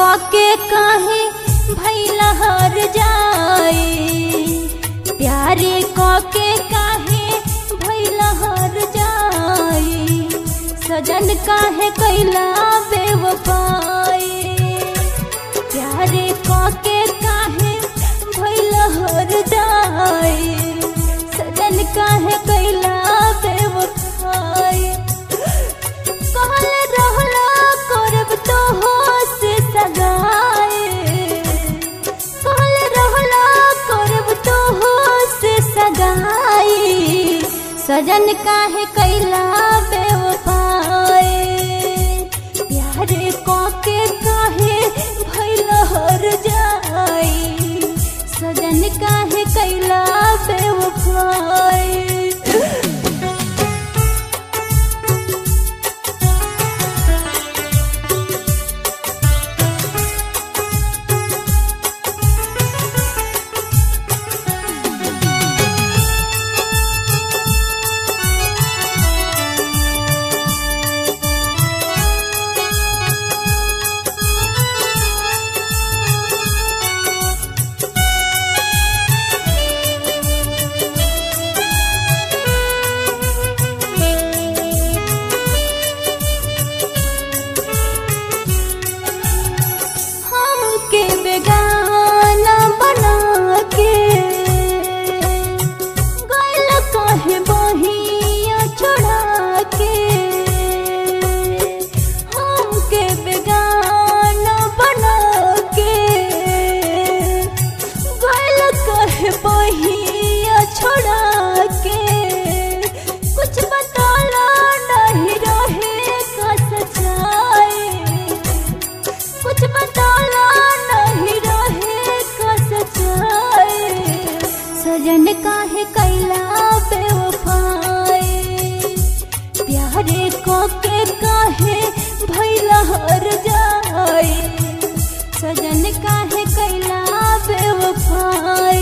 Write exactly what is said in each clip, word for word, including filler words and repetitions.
के काहे भैला हर जाए, प्यारे के काहे भैला हर जाए, सजन काहे कैला बेवफाई, प्यारे के काहे भैला हर जाए, सजन काहे कैला बेवफाई। कहल रहला करब तो हो से सगाए, कहल रहला करब तो हो से सगाई, सजन काहे कैला बेवफाई, प्यारे के काहे भैला हर जाए, सजन काहे कैला बेवफाई। के बेगाना बना के गइल काहे बहिया छोड़ा के, हम के बेगाना बना के गइल काहे बहिया छोड़ा के, कुछ बताला नहीं रहे का सच्चाई, कुछ बताला सजन काहे कैला बेवफाई, प्यारे के काहे भैला हर जाए, सजन काहे कैला बेवफाई।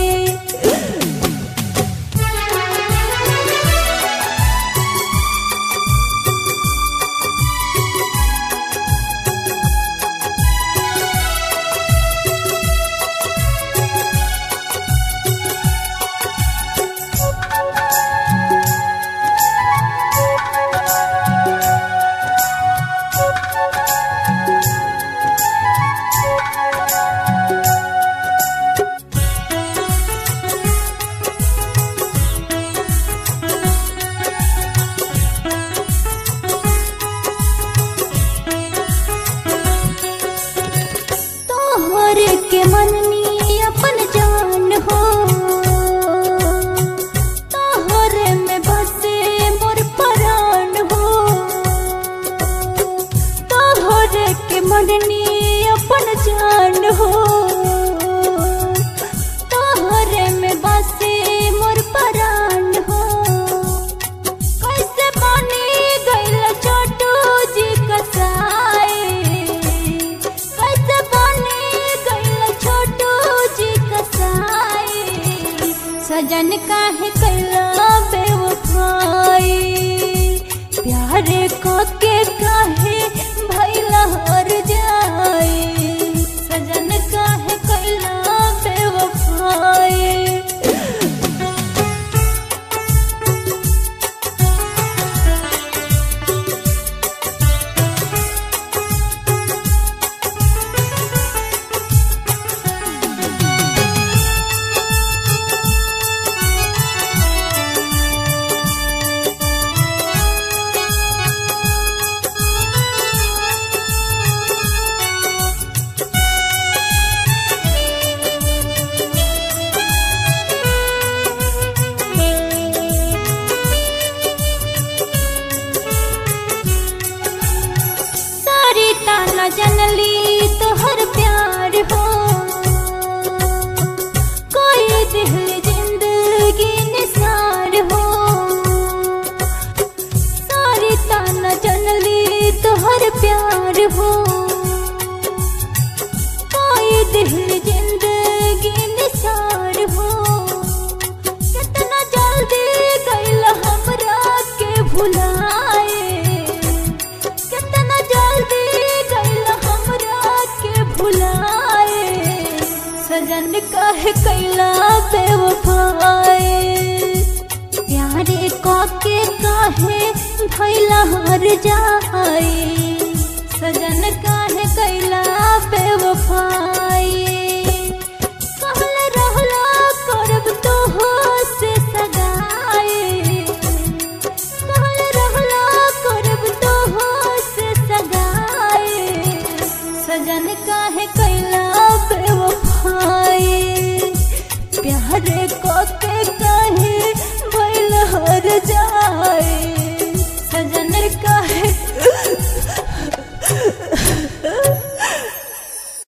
के मननी अपन जान हो, तोहरे में बसे मोर परान हो, तोहरे के मननी अपन जान हो, तोहरे में बसे मोर परान हो, कैसे बनी गइल छोटू जी कसाई, कैसे बनी सजन काहे कैला बेवफाई, प्यारे के काहे भैला हर जाए, सजन काहे कैला बेवफाई। काहे कैला बेवफाई प्यारे काके काहे भैला हर जाए सजन काहे कैला बेवफाई कहल रहला करब तोहो से सगाई कहल रहला करब तोहो से सगाई सजन काहे कैला बेवफाई प्यारे